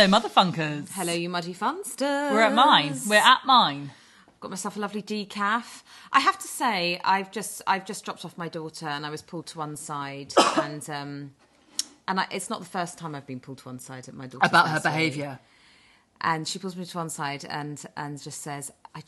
Hello, Motherfunkers. Hello, you muddy funsters. We're at mine. Got myself a lovely decaf. I have to say, I've just dropped off my daughter and I was pulled to one side, and it's not the first time I've been pulled to one side at my daughter's About her nursery. behaviour. And she pulls me to one side and just says,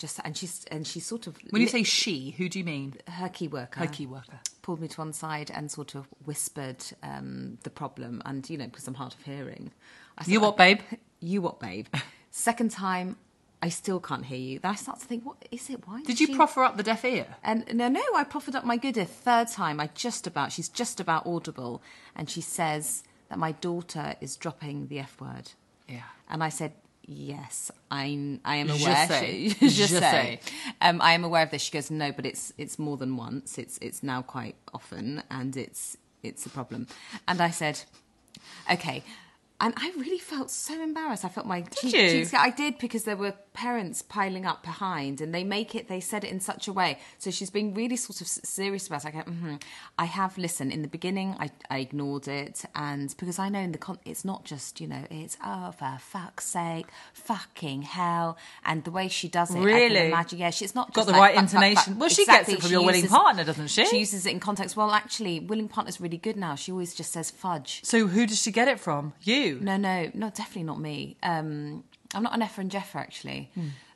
she's sort of... When you say she, who do you mean? Her key worker. Her key worker. Pulled me to one side and sort of whispered the problem. And, because I'm hard of hearing. I said, You what, babe? You what, babe? Second time, I still can't hear you. Then I start to think, what is it? Why Did you proffer up the deaf ear? And no, I proffered up my good ear. Third time, she's just about audible. And she says that my daughter is dropping the F word. Yeah. And I said, yes, I am Je aware. sais. Je Je sais. sais. I am aware of this. She goes, no, but it's more than once. It's now quite often, and it's a problem. And I said, okay. And I really felt so embarrassed. I felt my cheeks. I did, because there were parents piling up behind, and they said it in such a way. So she's being really sort of serious about it. I go, I have listened. In the beginning, I ignored it, and because I know it's not just, it's, oh, for fuck's sake, fucking hell. And the way she does it, Really? I can imagine, yeah, she's not just Got the like, right intonation. fuck. Well, she Exactly. gets it from your willing partner, doesn't she? She uses it in context. Well, actually, willing partner's really good now. She always just says fudge. So who does she get it from? You? No, definitely not me. I'm not an Effa and Jeffa, actually.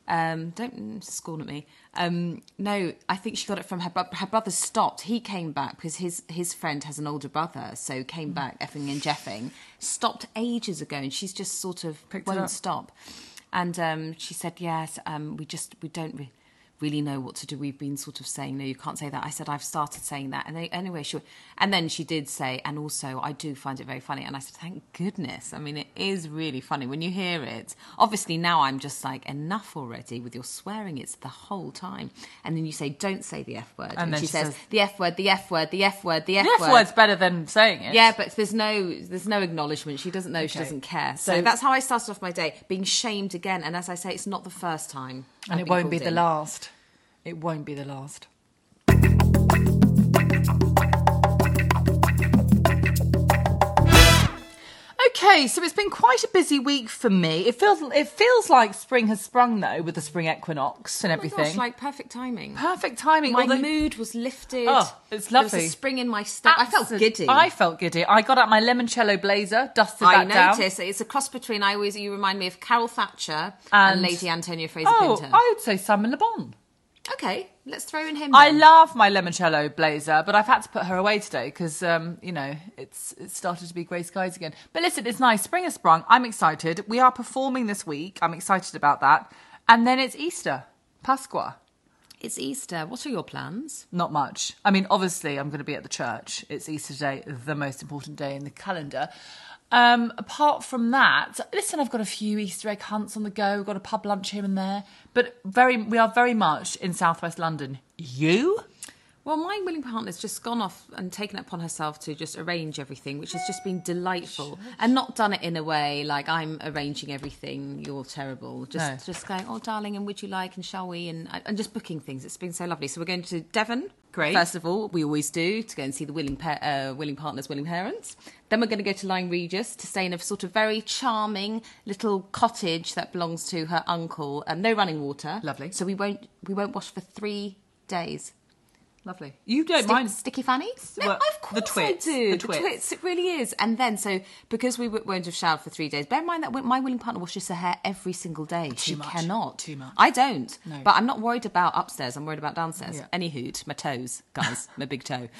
Don't scorn at me. No, I think she got it from her brother. Stopped. He came back because his friend has an older brother, so came back effing and jeffing. Stopped ages ago, and she's just sort of won't stop. And she said, yes, we don't really know what to do. We've been sort of saying, no, you can't say that. I said, I've started saying that. And then she did say, and also I do find it very funny. And I said, thank goodness. I mean, it is really funny when you hear it. Obviously now I'm just like, enough already with your swearing. It's the whole time. And then you say, don't say the F word. And then she says, the F word, the F word, the F word, the F word. The F word's better than saying it. Yeah, but there's no acknowledgement. She doesn't know. Okay. She doesn't care. So that's how I started off my day, being shamed again. And as I say, it's not the first time. And it won't be the last. It won't be the last. Okay, so it's been quite a busy week for me. It feels like spring has sprung, though, with the spring equinox and everything. Gosh, like perfect timing. Perfect timing. My mood was lifted. Oh, it's lovely. There was a spring in my step. I felt giddy. I felt giddy. I got out my limoncello blazer, dusted that down. I noticed. It's a cross between, you remind me of Carol Thatcher and Lady Antonia Fraser-Clinton. I would say Simon Le Bon. Okay, let's throw in him. I love my limoncello blazer, but I've had to put her away today because, it's started to be grey skies again. But listen, it's nice. Spring has sprung. I'm excited. We are performing this week. I'm excited about that. And then it's Easter. Pasqua. It's Easter. What are your plans? Not much. I mean, obviously, I'm going to be at the church. It's Easter Day, the most important day in the calendar. Apart from that, listen, I've got a few Easter egg hunts on the go. We've got a pub lunch here and there. But we are very much in southwest London. You? Well, my willing partner's just gone off and taken it upon herself to just arrange everything, which has just been delightful. And not done it in a way like I'm arranging everything, you're terrible. Just going, oh, darling, and would you like, and shall we? And just booking things. It's been so lovely. So we're going to Devon. Great. First of all, we always do, to go and see the willing partners, willing parents. Then we're going to go to Lyme Regis to stay in a sort of very charming little cottage that belongs to her uncle. No running water. Lovely. So we won't wash for 3 days. Lovely. You don't mind sticky fannies? No, well, of course the twits, I do. the twits. It really is. And then, so because we won't have showered for 3 days, bear in mind that my willing partner washes her hair every single day. She cannot. Too much. I don't. No. But I'm not worried about upstairs. I'm worried about downstairs. Yeah. Anywho, my toes, guys, my big toe.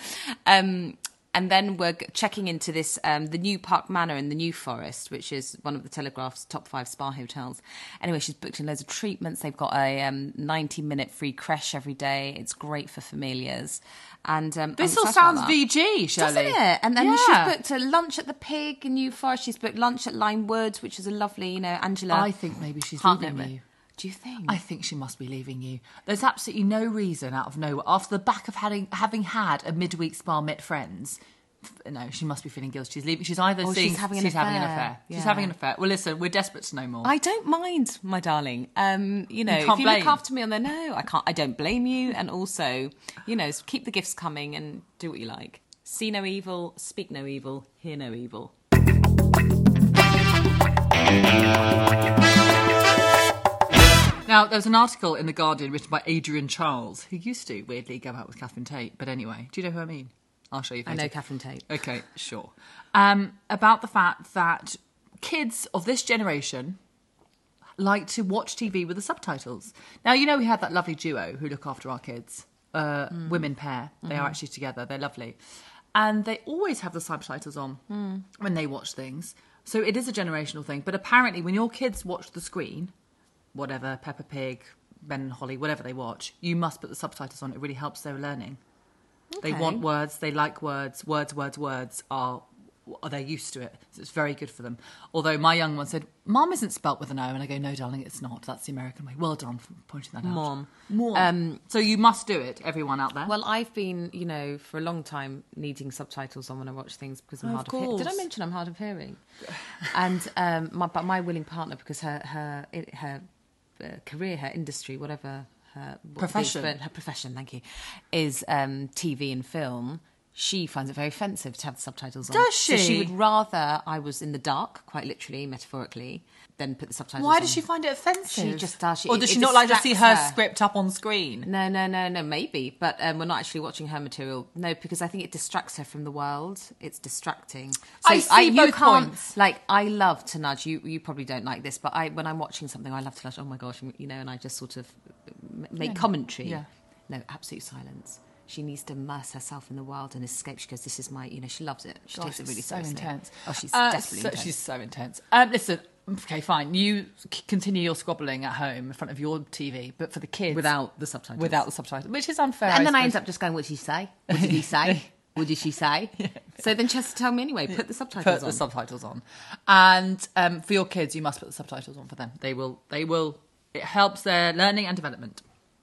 And then we're checking into this, the New Park Manor in the New Forest, which is one of the Telegraph's top 5 spa hotels. Anyway, she's booked in loads of treatments. They've got a 90-minute free creche every day. It's great for familiars. And this all sounds VG, Shirley. Doesn't it? And then she's booked a lunch at the Pig in New Forest. She's booked lunch at Lyme Woods, which is a lovely, Angela. I think maybe she's leaving you. Do you think? I think she must be leaving you. There's absolutely no reason out of nowhere. After the back of having had a midweek spa met friends, no, she must be feeling guilty. She's leaving. She's either she's having an affair. She's having an affair. Well, listen, we're desperate to know more. I don't mind, my darling. If you look after me on there, no, I can't. I don't blame you. And also, keep the gifts coming and do what you like. See no evil, speak no evil, hear no evil. Now, there was an article in The Guardian written by Adrian Charles, who used to, weirdly, go out with Catherine Tate. But anyway, do you know who I mean? I'll show you. I know Catherine Tate. Okay, sure. About the fact that kids of this generation like to watch TV with the subtitles. Now, you know we had that lovely duo who look after our kids, women pair. They are actually together. They're lovely. And they always have the subtitles on when they watch things. So it is a generational thing. But apparently when your kids watch the screen, whatever, Peppa Pig, Ben and Holly, whatever they watch, you must put the subtitles on. It really helps their learning. Okay. They want words, they like words, words are they're used to it. So it's very good for them. Although my young one said, Mom isn't spelt with an O. And I go, no, darling, it's not. That's the American way. Well done for pointing that out. Mom. So you must do it, everyone out there. Well, I've been, for a long time needing subtitles on when I watch things because I'm hard of hearing. Did I mention I'm hard of hearing? And my willing partner, because her career, her industry, whatever her profession, thank you, is TV and film. She finds it very offensive to have the subtitles on. Does she? So she would rather I was in the dark, quite literally, metaphorically, than put the subtitles on. Why does she find it offensive? She just does. Or does she not like to see her script up on screen? No, maybe. But we're not actually watching her material. No, because I think it distracts her from the world. It's distracting. So I see both points. Like, I love to nudge. You probably don't like this, but when I'm watching something, I love to nudge, oh my gosh, and I just sort of make commentary. Yeah. No, absolute silence. She needs to immerse herself in the world and escape. She goes, this is my, she loves it. She takes it really seriously. So intense. Oh, she's desperately intense. She's so intense. Listen, okay, fine. You continue your squabbling at home in front of your TV, but for the kids... Without the subtitles. Without the subtitles, which is unfair. And then I end up just going, what did she say? What did he say? What did she say? Yeah. So then she has to tell me anyway, put the subtitles on. Put the subtitles on. And for your kids, you must put the subtitles on for them. They will, it helps their learning and development.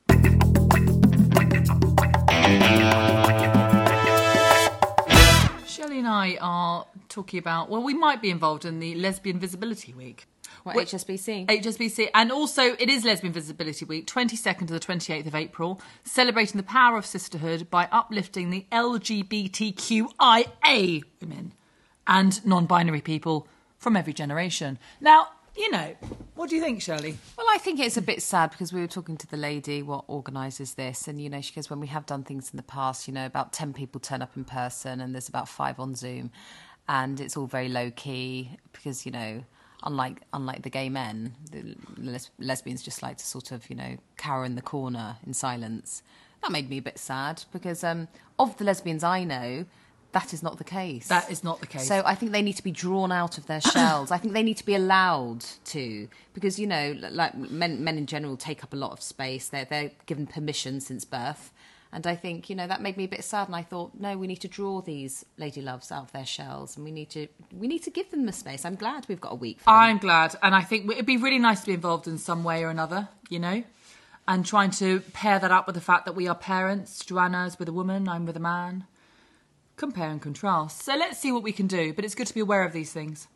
Shelley and I are talking about, we might be involved in the Lesbian Visibility Week. What, HSBC? HSBC. And also, it is Lesbian Visibility Week, 22nd to the 28th of April, celebrating the power of sisterhood by uplifting the LGBTQIA women and non-binary people from every generation. Now, what do you think, Shirley? Well, I think it's a bit sad because we were talking to the lady what organises this, and she goes, when we have done things in the past, about 10 people turn up in person and there's about 5 on Zoom, and it's all very low key because unlike the gay men, the lesbians just like to sort of cower in the corner in silence. That made me a bit sad because of the lesbians I know, that is not the case. That is not the case. So I think they need to be drawn out of their shells. I think they need to be allowed to, because like men in general take up a lot of space. They're given permission since birth, and I think that made me a bit sad. And I thought, no, we need to draw these lady loves out of their shells, and we need to give them the space. I'm glad we've got a week. I'm glad, and I think it'd be really nice to be involved in some way or another. And trying to pair that up with the fact that we are parents. Joanna's with a woman, I'm with a man. Compare and contrast. So let's see what we can do. But it's good to be aware of these things.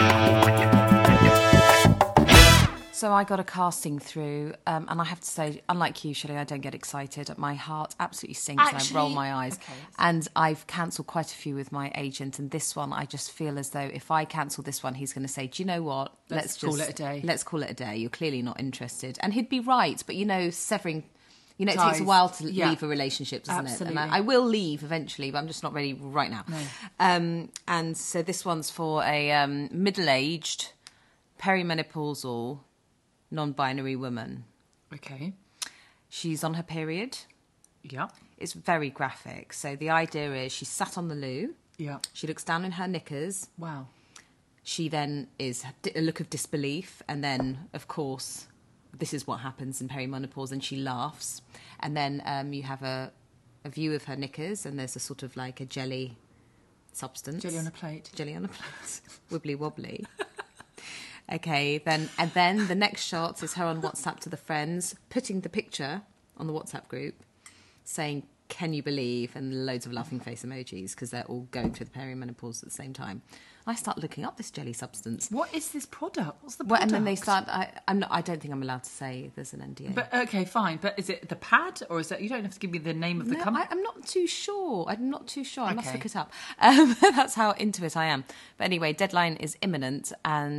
So I got a casting through, and I have to say, unlike you, Shelley, I don't get excited. My heart absolutely sinks and I roll my eyes. Okay. And I've cancelled quite a few with my agent. And this one, I just feel as though if I cancel this one, he's going to say, do you know what? Let's call it a day. Let's call it a day. You're clearly not interested. And he'd be right. But, severing... it ties. Takes a while to leave a relationship, doesn't Absolutely. it? And I will leave eventually, but I'm just not ready right now. No. And so this one's for a middle-aged, perimenopausal, non-binary woman. Okay. She's on her period. Yeah. It's very graphic. So the idea is she's sat on the loo. Yeah. She looks down in her knickers. Wow. She then is a look of disbelief, and then, of course... this is what happens in perimenopause, and she laughs. And then you have a view of her knickers, and there's a sort of like a jelly substance. Jelly on a plate. Jelly on a plate. Wibbly wobbly. Okay, then the next shot is her on WhatsApp to the friends, putting the picture on the WhatsApp group, saying, can you believe, and loads of laughing face emojis, because they're all going through the perimenopause at the same time. I start looking up this jelly substance. What is this product? What's the product? Well, and then they start. I don't think I'm allowed to say there's an NDA. But okay, fine. But is it the pad, or is it? You don't have to give me the name of the company. I'm not too sure. I Okay. must look it up. That's how into it I am. But anyway, deadline is imminent, and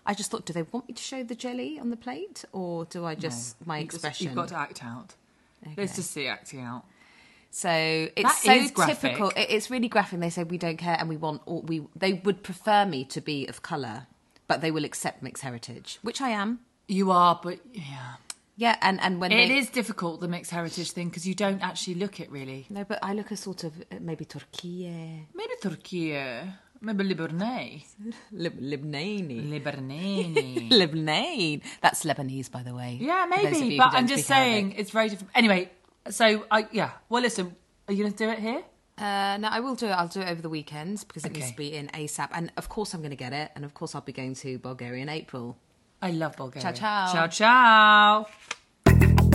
I just thought, do they want me to show the jelly on the plate, or do I just my expression? You've got to act out. Okay. Let's just see acting out. So it's That so is graphic. typical. It's really graphic. They say we don't care, and we want all we. They would prefer me to be of colour, but they will accept mixed heritage, which I am. You are, but yeah. Yeah, and when It is difficult, the mixed heritage thing, because you don't actually look it really. No, but I look a sort of maybe Turkey, Maybe Turkey, maybe Lebanese. Lebanese. Lebanese. Lebanese. That's Lebanese, by the way. Yeah, for those of maybe, you but who I'm don't just speak saying Arabic. it's very different. Anyway, so, well, listen, are you going to do it here? No, I will do it. I'll do it over the weekends because it needs Okay. to be in ASAP. And of course, I'm going to get it. And of course, I'll be going to Bulgaria in April. I love Bulgaria. Ciao, ciao. Ciao, ciao.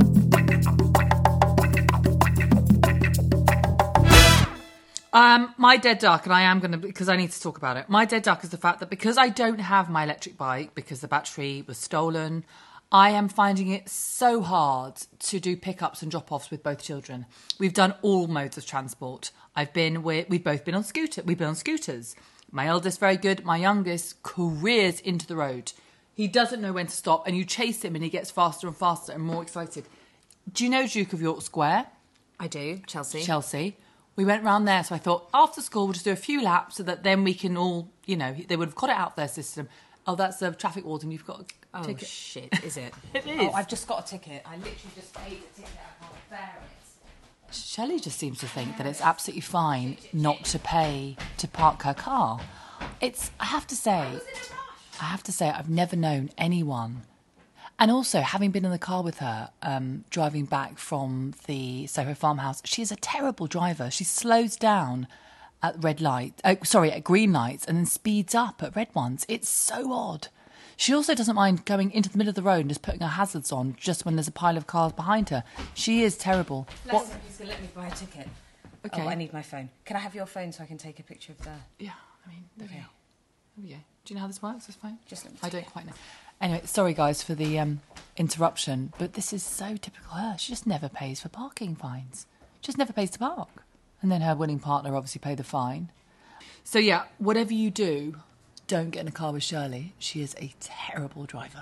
My dead duck, and I am going to, because I need to talk about it. My dead duck is the fact that because I don't have my electric bike, because the battery was stolen, I am finding it so hard to do pickups and drop-offs with both children. We've done all modes of transport. We've both been on scooters. My eldest, very good. My youngest, careers into the road. He doesn't know when to stop, and you chase him and he gets faster and faster and more excited. Do you know Duke of York Square? I do. Chelsea. We went round there, so I thought after school we'll just do a few laps so that then we can all, they would have got it out their system. Oh, that's a traffic warden. You've got a ticket. Shit, is it? It is. Oh, I've just got a ticket. I literally just paid the ticket. I can't bear it. Shelley just seems to think that it's absolutely fine not to pay to park her car. I have to say, I've never known anyone. And also, having been in the car with her, driving back from the Soho farmhouse, she is a terrible driver. She slows down at at green lights, and then speeds up at red ones. It's so odd. She also doesn't mind going into the middle of the road and just putting her hazards on just when there's a pile of cars behind her. She is terrible. Please let me buy a ticket. Okay. Oh, I need my phone. Can I have your phone so I can take a picture of the... Yeah, I mean, there Okay. we go. Do you know how this works? It's fine. Just let me I take don't it. quite know. Anyway, sorry guys for the interruption, but this is so typical her. She just never pays for parking fines. Just never pays to park. And then her willing partner obviously paid the fine. So yeah, whatever you do, don't get in a car with Shirley. She is a terrible driver.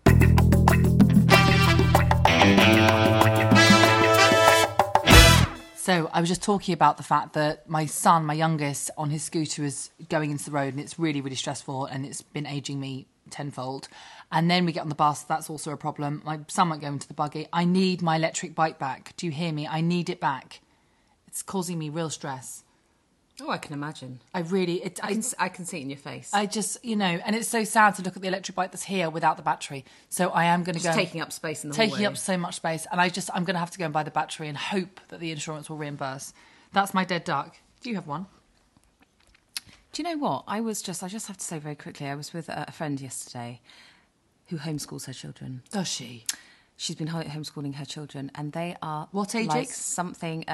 So I was just talking about the fact that my son, my youngest, on his scooter is going into the road, and it's really, really stressful, and it's been aging me tenfold. And then we get on the bus, that's also a problem. My son won't go into the buggy. I need my electric bike back. Do you hear me? I need it back. It's causing me real stress. Oh, I can imagine. I can see it in your face. I just, and it's so sad to look at the electric bike that's here without the battery. So I am going to go... taking up space in the hallway. Taking up so much space. And I'm going to have to go and buy the battery and hope that the insurance will reimburse. That's my dead duck. Do you have one? Do you know what? I just have to say very quickly, I was with a friend yesterday who homeschools her children. Does she? She's been homeschooling her children, and they are... What ages? Like something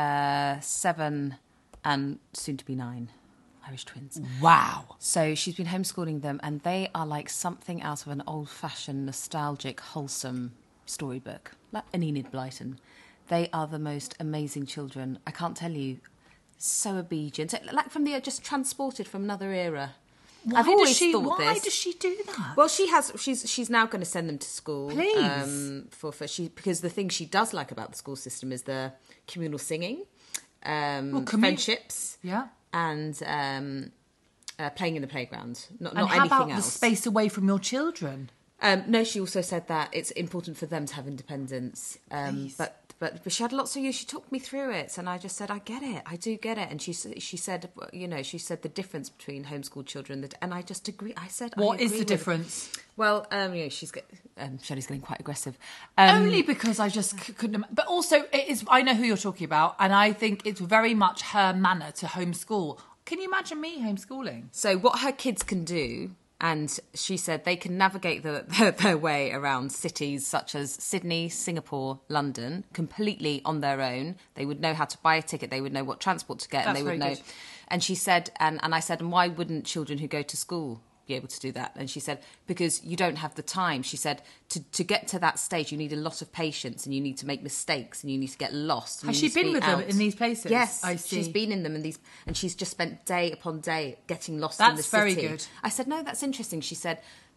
7 and soon to be 9. Irish twins. Wow. So she's been homeschooling them, and they are like something out of an old-fashioned, nostalgic, wholesome storybook, like an Enid Blyton. They are the most amazing children. I can't tell you. So obedient, like just transported from another era. Why I've always does thought Why this. does she do that? Well, she's now going to send them to school. Please. Because the thing she does like about the school system is the communal singing, friendships, Yeah. and playing in the playground. Not And how anything about else. the space away from your children? No, she also said that it's important for them to have independence. But she had lots of years. She talked me through it, and I just said, I get it. I do get it. And she said, the difference between homeschooled children, and I just agree. I said, What I is agree the with- difference? Well, Shelley's getting quite aggressive. Only because I just couldn't... But also, it is. I know who you're talking about, and I think it's very much her manner to homeschool. Can you imagine me homeschooling? So what her kids can do, and she said they can navigate their way around cities such as Sydney, Singapore, London, completely on their own. They would know how to buy a ticket. They would know what transport to get. That's and they would very know. good. And she said, and I said, and why wouldn't children who go to school be able to do that? And she said, because you don't have the time. She said, to get to that stage, you need a lot of patience, and you need to make mistakes, and you need to get lost. And Has you she need to been be with them out. in these places? Yes, I see. she's been in them in these, and she's just spent day upon day getting lost in the That's city. very good. I said, no, that's interesting. She said,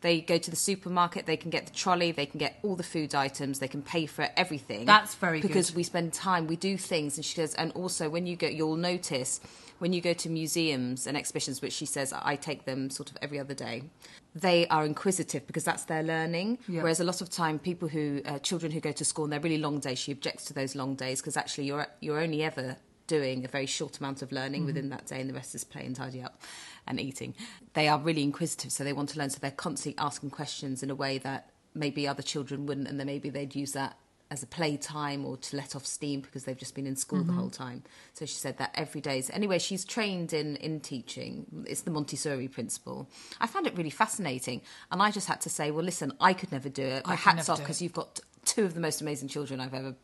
They go to the supermarket, they can get the trolley, they can get all the food items, they can pay for everything. That's very good. Because we spend time, we do things. And she goes, and also when you go, you'll notice when you go to museums and exhibitions, which she says I take them sort of every other day, they are inquisitive because that's their learning. Yeah. Whereas a lot of time, people children who go to school and they're really long days, she objects to those long days because actually you're only ever doing a very short amount of learning within that day, and the rest is play and tidy up and eating. They are really inquisitive, so they want to learn, so they're constantly asking questions in a way that maybe other children wouldn't, and then maybe they'd use that as a playtime or to let off steam because they've just been in school the whole time. So she said that every day. Anyway, she's trained in teaching. It's the Montessori principle. I found it really fascinating, and I just had to say, well, listen, I could never do it. My hats off, because you've got two of the most amazing children I've ever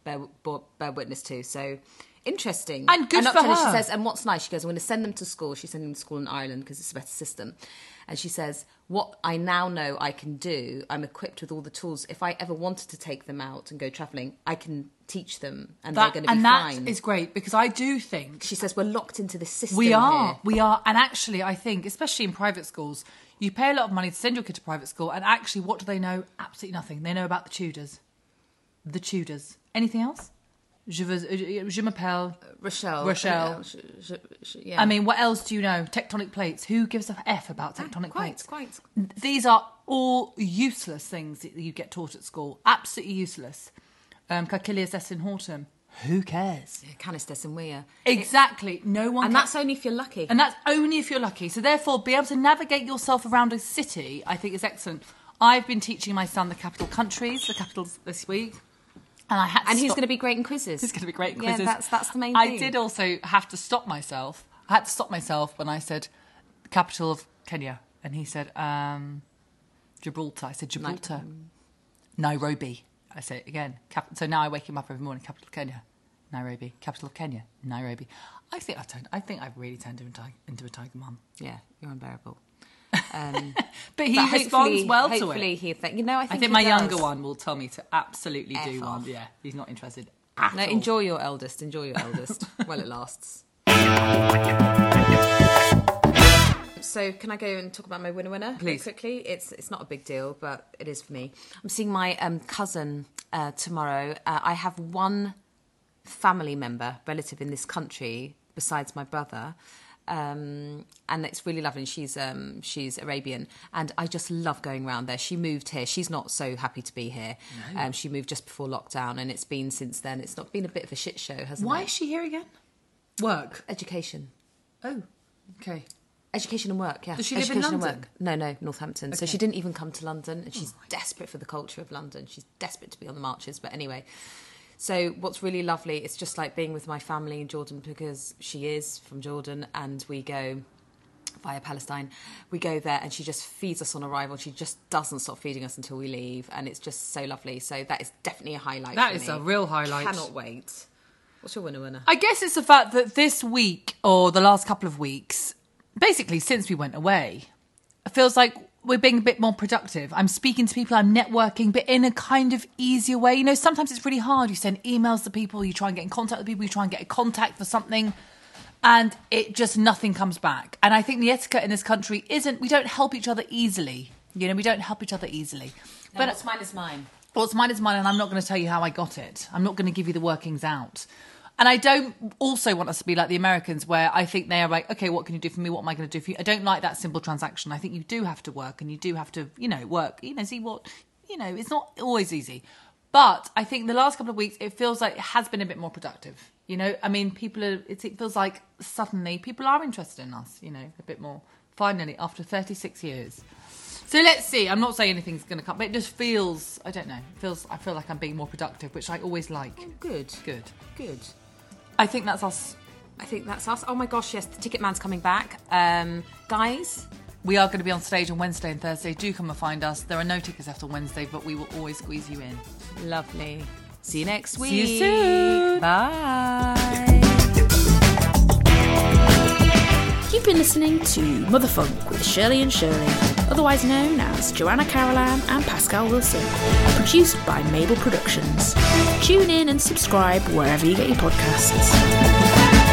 bear witness to. So interesting. And good for her. She says, and what's nice, she goes, I'm going to send them to school. She's sending them to school in Ireland because it's a better system. And she says, what I now know I can do, I'm equipped with all the tools. If I ever wanted to take them out and go travelling, I can teach them and they're going to be fine. And that is great, because I do think... She says, we're locked into this system We are. here. And actually, I think, especially in private schools, you pay a lot of money to send your kid to private school, and actually, what do they know? Absolutely nothing. They know about the Tudors. The Tudors. Anything else? Je m'appelle... Rochelle. Yeah. I mean, what else do you know? Tectonic plates. Who gives a F about tectonic plates? Quite. These are all useless things that you get taught at school. Absolutely useless. Caecilius est in hortum. Who cares? Canis est in via. Exactly. No one. And that's only if you're lucky. And that's only if you're lucky. So therefore, be able to navigate yourself around a city, I think, is excellent. I've been teaching my son the capital countries, the capitals this week. And I had to he's going to be great in quizzes. He's going to be great in quizzes. Yeah, that's the main thing. I did also have to stop myself. I had to stop myself when I said the capital of Kenya. And he said, Gibraltar. I said, Gibraltar. Nairobi. I say it again. So now I wake him up every morning. Capital of Kenya. Nairobi. Capital of Kenya. Nairobi. I think I've really turned into a tiger mum. Yeah, you're unbearable. But he responds well to it. Hopefully he I think my younger one will tell me to absolutely do one. Yeah, he's not interested at all. Enjoy your eldest while it lasts. So can I go and talk about my winner? Please. Quickly. It's not a big deal, but it is for me. I'm seeing my cousin tomorrow. I have one family member, relative in this country besides my brother. And it's really lovely. She's Arabian, and I just love going around there. She moved here. She's not so happy to be here. No. She moved just before lockdown, and it's been since then. It's not been a bit of a shit show, hasn't it? Why is she here again? Work. Education. Oh, okay. Education and work, yeah. Does she live in London? No, Northampton. Okay. So she didn't even come to London, and she's desperate for the culture of London. She's desperate to be on the marches, but anyway. So what's really lovely, it's just like being with my family in Jordan, because she is from Jordan, and we go via Palestine. We go there and she just feeds us on arrival. She just doesn't stop feeding us until we leave, and it's just so lovely. So that is definitely a highlight. That is a real highlight. Cannot wait. What's your winner? I guess it's the fact that this week, or the last couple of weeks, basically since we went away, it feels like we're being a bit more productive. I'm speaking to people, I'm networking, but in a kind of easier way. You know, sometimes it's really hard. You send emails to people, you try and get in contact with people, you try and get a contact for something, and it just, nothing comes back. And I think the etiquette in this country we don't help each other easily. You know, we don't help each other easily. No, but what's mine is mine. What's mine is mine, and I'm not going to tell you how I got it. I'm not going to give you the workings out. And I don't also want us to be like the Americans, where I think they are like, okay, what can you do for me? What am I going to do for you? I don't like that simple transaction. I think you do have to work, and you do have to, work, see what, it's not always easy. But I think the last couple of weeks, it feels like it has been a bit more productive. I mean, it feels like suddenly people are interested in us, a bit more. Finally, after 36 years. So let's see. I'm not saying anything's going to come, but it just feels, I don't know, I feel like I'm being more productive, which I always like. Oh, good. I think that's us. Oh my gosh, yes, the Ticket Man's coming back. Guys, we are going to be on stage on Wednesday and Thursday. Do come and find us. There are no tickets left on Wednesday, but we will always squeeze you in. Lovely. See you next week. See you soon. Bye. You've been listening to Motherfunk with Shirley and Shirley, otherwise known as Joanna Carolan and Pascal Wilson, produced by Mabel Productions. Tune in and subscribe wherever you get your podcasts.